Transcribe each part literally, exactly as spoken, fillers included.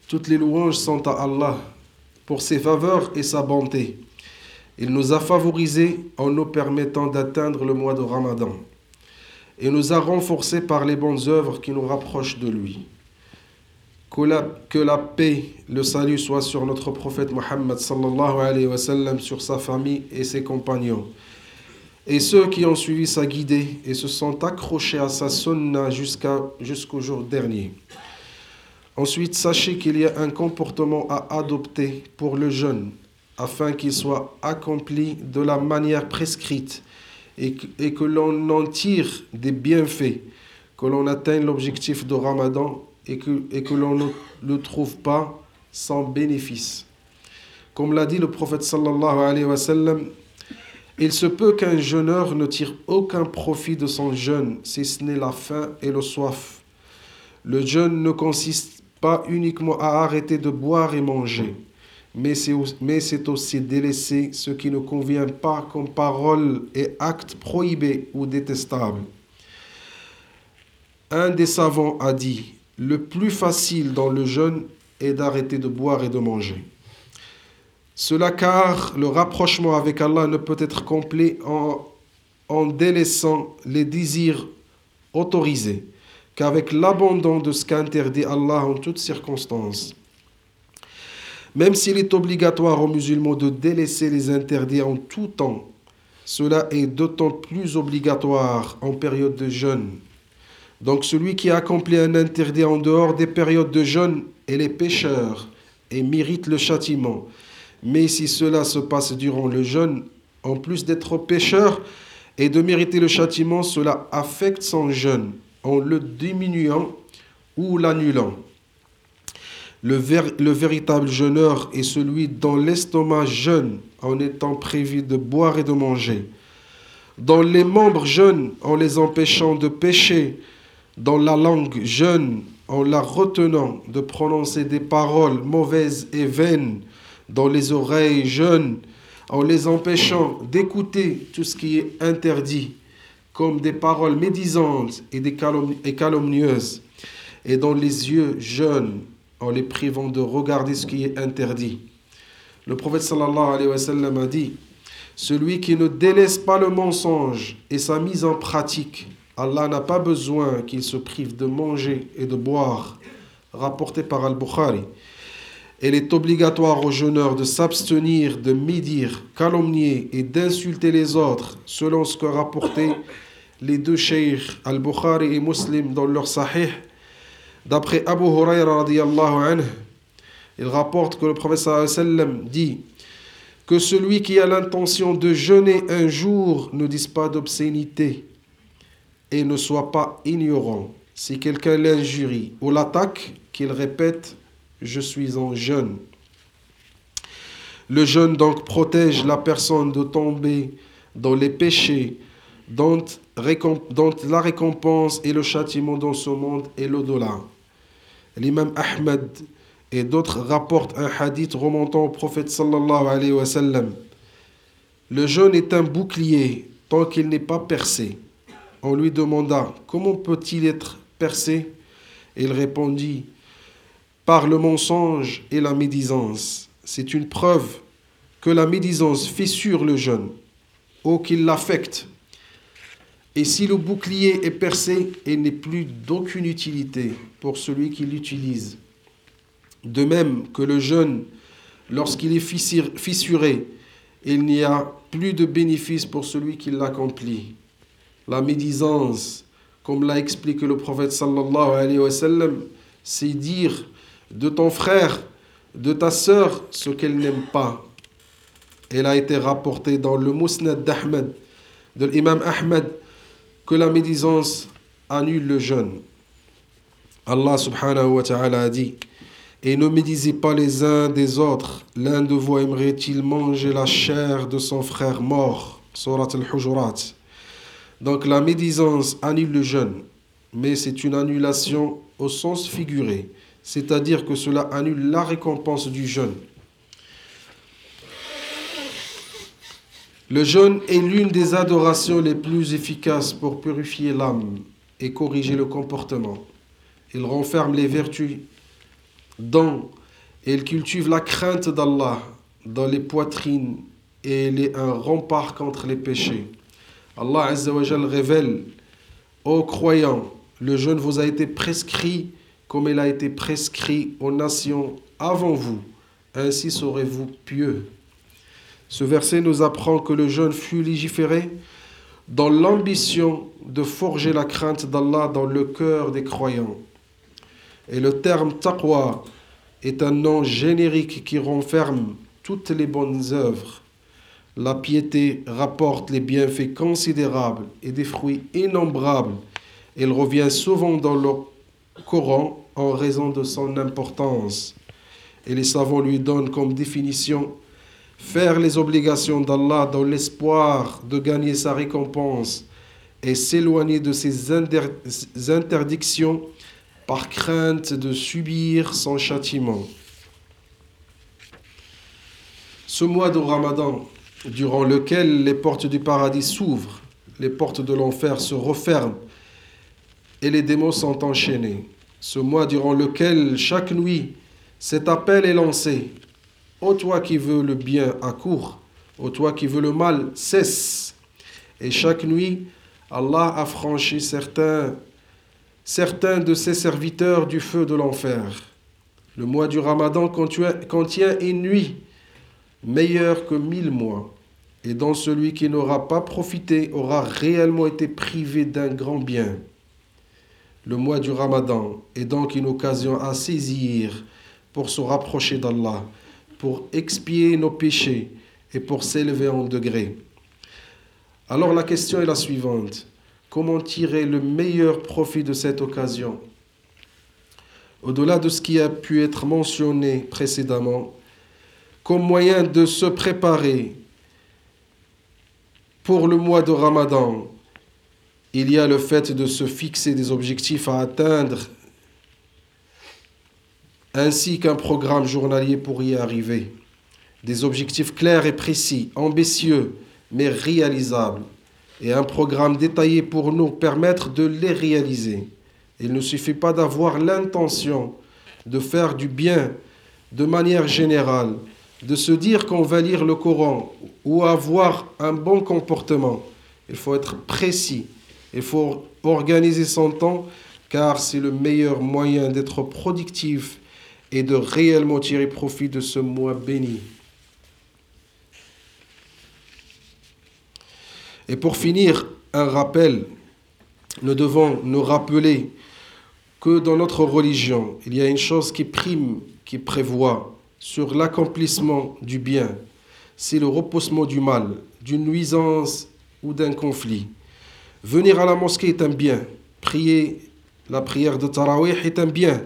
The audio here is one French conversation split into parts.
Toutes les louanges sont à Allah pour ses faveurs et sa bonté. Il nous a favorisés en nous permettant d'atteindre le mois de Ramadan et nous a renforcés par les bonnes œuvres qui nous rapprochent de lui. Que la, que la paix, le salut soit sur notre prophète Mohammed sallallahu alayhi wa sallam, sur sa famille et ses compagnons, et ceux qui ont suivi sa guidée et se sont accrochés à sa sunna jusqu'à, jusqu'au jour dernier. Ensuite, sachez qu'il y a un comportement à adopter pour le jeûne, afin qu'il soit accompli de la manière prescrite et que, et que l'on en tire des bienfaits, que l'on atteigne l'objectif de Ramadan et que, et que l'on ne le trouve pas sans bénéfice. Comme l'a dit le prophète sallallahu alayhi wa sallam, il se peut qu'un jeûneur ne tire aucun profit de son jeûne, si ce n'est la faim et le soif. Le jeûne ne consiste pas uniquement à arrêter de boire et manger, mais c'est, mais c'est aussi délaisser ce qui ne convient pas comme paroles et actes prohibés ou détestables. Un des savants a dit, le plus facile dans le jeûne est d'arrêter de boire et de manger. Cela car le rapprochement avec Allah ne peut être complet en, en délaissant les désirs autorisés qu'avec l'abandon de ce qu'interdit Allah en toutes circonstances. Même s'il est obligatoire aux musulmans de délaisser les interdits en tout temps, cela est d'autant plus obligatoire en période de jeûne. Donc celui qui accomplit un interdit en dehors des périodes de jeûne est les pécheurs et mérite le châtiment. Mais si cela se passe durant le jeûne, en plus d'être pécheur et de mériter le châtiment, cela affecte son jeûne en le diminuant ou l'annulant. Le, ver- le véritable jeûneur est celui dont l'estomac jeûne en étant privé de boire et de manger, dont les membres jeûnent en les empêchant de pécher, dont la langue jeûne en la retenant de prononcer des paroles mauvaises et vaines, dont les oreilles jeûnent en les empêchant d'écouter tout ce qui est interdit, comme des paroles médisantes et, des calom- et calomnieuses, et dont les yeux jeûnent en les privant de regarder ce qui est interdit. Le prophète sallallahu alayhi wa sallam a dit, celui qui ne délaisse pas le mensonge et sa mise en pratique, Allah n'a pas besoin qu'il se prive de manger et de boire. Rapporté par Al-Bukhari. Il est obligatoire aux jeûneurs de s'abstenir de médire, calomnier et d'insulter les autres, selon ce que rapportaient les deux cheikh Al-Bukhari et Muslim dans leur sahih. D'après Abu Hurayra radiyallahu anhu, il rapporte que le prophète sallallahu alayhi wa sallam dit que celui qui a l'intention de jeûner un jour ne dise pas d'obscénité et ne soit pas ignorant. Si quelqu'un l'injurie ou l'attaque, qu'il répète « Je suis en jeûne ». Le jeûne donc protège la personne de tomber dans les péchés dont, dont la récompense et le châtiment dans ce monde et l'au-delà. L'imam Ahmed et d'autres rapportent un hadith remontant au prophète sallallahu alayhi wa sallam. Le jeûne est un bouclier tant qu'il n'est pas percé. On lui demanda « Comment peut-il être percé ?» Il répondit « Par le mensonge et la médisance. C'est une preuve que la médisance fissure le jeûne ou qu'il l'affecte. Et si le bouclier est percé, il n'est plus d'aucune utilité pour celui qui l'utilise. De même que le jeûne, lorsqu'il est fissuré, il n'y a plus de bénéfice pour celui qui l'accomplit. La médisance, comme l'a expliqué le prophète sallallahu alayhi wa sallam, c'est dire de ton frère, de ta sœur, ce qu'elle n'aime pas. Elle a été rapportée dans le Musnad d'Ahmed, de l'imam Ahmed, que la médisance annule le jeûne. Allah subhanahu wa ta'ala a dit « Et ne médisez pas les uns des autres, l'un de vous aimerait-il manger la chair de son frère mort » Surat al-Hujurat. Donc la médisance annule le jeûne, mais c'est une annulation au sens figuré, c'est-à-dire que cela annule la récompense du jeûne. Le jeûne est l'une des adorations les plus efficaces pour purifier l'âme et corriger le comportement. Il renferme les vertus dont il cultive la crainte d'Allah dans les poitrines et il est un rempart contre les péchés. Allah Azza wa Jal révèle aux croyants, le jeûne vous a été prescrit comme il a été prescrit aux nations avant vous. Ainsi serez-vous pieux. Ce verset nous apprend que le jeûne fut légiféré dans l'ambition de forger la crainte d'Allah dans le cœur des croyants. Et le terme taqwa est un nom générique qui renferme toutes les bonnes œuvres. La piété rapporte les bienfaits considérables et des fruits innombrables. Elle revient souvent dans le Coran en raison de son importance. Et les savants lui donnent comme définition faire les obligations d'Allah dans l'espoir de gagner sa récompense et s'éloigner de ses inter- interdictions par crainte de subir son châtiment. Ce mois de Ramadan, durant lequel les portes du paradis s'ouvrent, les portes de l'enfer se referment et les démons sont enchaînés. Ce mois durant lequel chaque nuit cet appel est lancé. Ô toi qui veux le bien, accours. Ô toi qui veux le mal, cesse. Et chaque nuit, Allah a franchi certains, certains de ses serviteurs du feu de l'enfer. Le mois du Ramadan contient une nuit meilleure que mille mois. Et dont celui qui n'aura pas profité aura réellement été privé d'un grand bien. Le mois du Ramadan est donc une occasion à saisir pour se rapprocher d'Allah, pour expier nos péchés et pour s'élever en degré. Alors la question est la suivante. Comment tirer le meilleur profit de cette occasion? Au-delà de ce qui a pu être mentionné précédemment, comme moyen de se préparer pour le mois de Ramadan, il y a le fait de se fixer des objectifs à atteindre ainsi qu'un programme journalier pour y arriver. Des objectifs clairs et précis, ambitieux, mais réalisables. Et un programme détaillé pour nous permettre de les réaliser. Il ne suffit pas d'avoir l'intention de faire du bien de manière générale, de se dire qu'on va lire le Coran ou avoir un bon comportement. Il faut être précis. Il faut organiser son temps car c'est le meilleur moyen d'être productif et de réellement tirer profit de ce mois béni. Et pour finir, un rappel, nous devons nous rappeler que dans notre religion, il y a une chose qui prime, qui prévoit sur l'accomplissement du bien, c'est le repoussement du mal, d'une nuisance ou d'un conflit. Venir à la mosquée est un bien, prier la prière de Tarawih est un bien,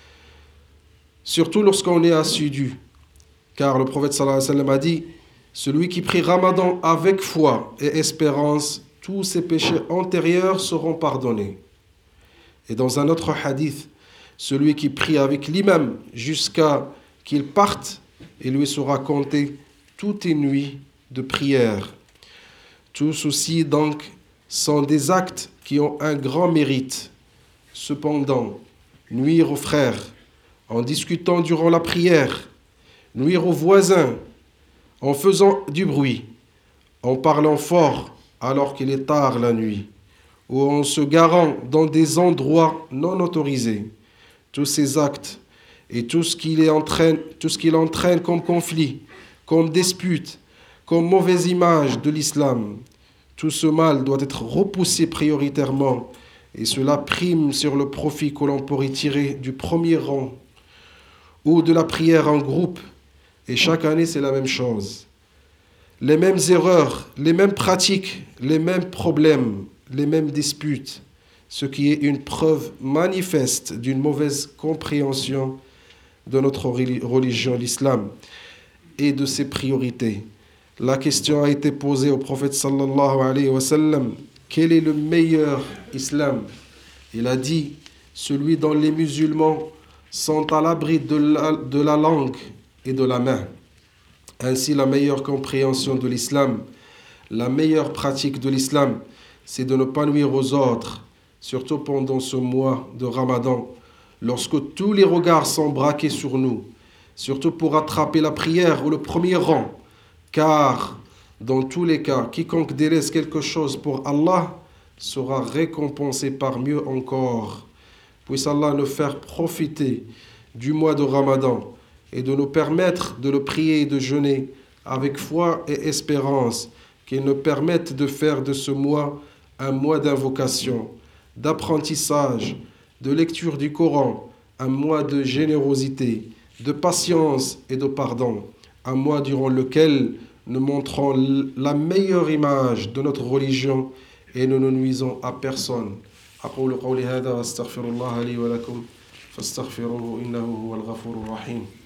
surtout lorsqu'on est assidu, car le prophète sallallahu alayhi wa sallam a dit « Celui qui prie Ramadan avec foi et espérance, tous ses péchés antérieurs seront pardonnés. » Et dans un autre hadith, celui qui prie avec l'imam jusqu'à qu'il parte, il lui sera compté toute une nuit de prière. Tous ceci donc sont des actes qui ont un grand mérite. Cependant, nuire aux frères en discutant durant la prière, nuire aux voisins en faisant du bruit, en parlant fort alors qu'il est tard la nuit, ou en se garant dans des endroits non autorisés. Tous ces actes et tout ce qu'il entraîne, tout ce qu'il entraîne comme conflit, comme dispute, comme mauvaise image de l'islam, tout ce mal doit être repoussé prioritairement et cela prime sur le profit que l'on pourrait tirer du premier rang ou de la prière en groupe. Et chaque année, c'est la même chose. Les mêmes erreurs, les mêmes pratiques, les mêmes problèmes, les mêmes disputes, ce qui est une preuve manifeste d'une mauvaise compréhension de notre religion, l'islam, et de ses priorités. La question a été posée au prophète sallallahu alayhi wa sallam, quel est le meilleur islam? Il a dit, celui dont les musulmans sont à l'abri de la, de la langue et de la main. Ainsi, la meilleure compréhension de l'islam, la meilleure pratique de l'islam, c'est de ne pas nuire aux autres, surtout pendant ce mois de Ramadan, lorsque tous les regards sont braqués sur nous, surtout pour attraper la prière ou le premier rang, car dans tous les cas, quiconque délaisse quelque chose pour Allah sera récompensé par mieux encore. Puisse Allah nous faire profiter du mois de Ramadan et de nous permettre de le prier et de jeûner avec foi et espérance, qu'il nous permette de faire de ce mois un mois d'invocation, d'apprentissage, de lecture du Coran, un mois de générosité, de patience et de pardon, un mois durant lequel nous montrons la meilleure image de notre religion et nous ne nuisons à personne. أقول قولي هذا وأستغفر الله لي ولكم فاستغفروه إنه هو الغفور الرحيم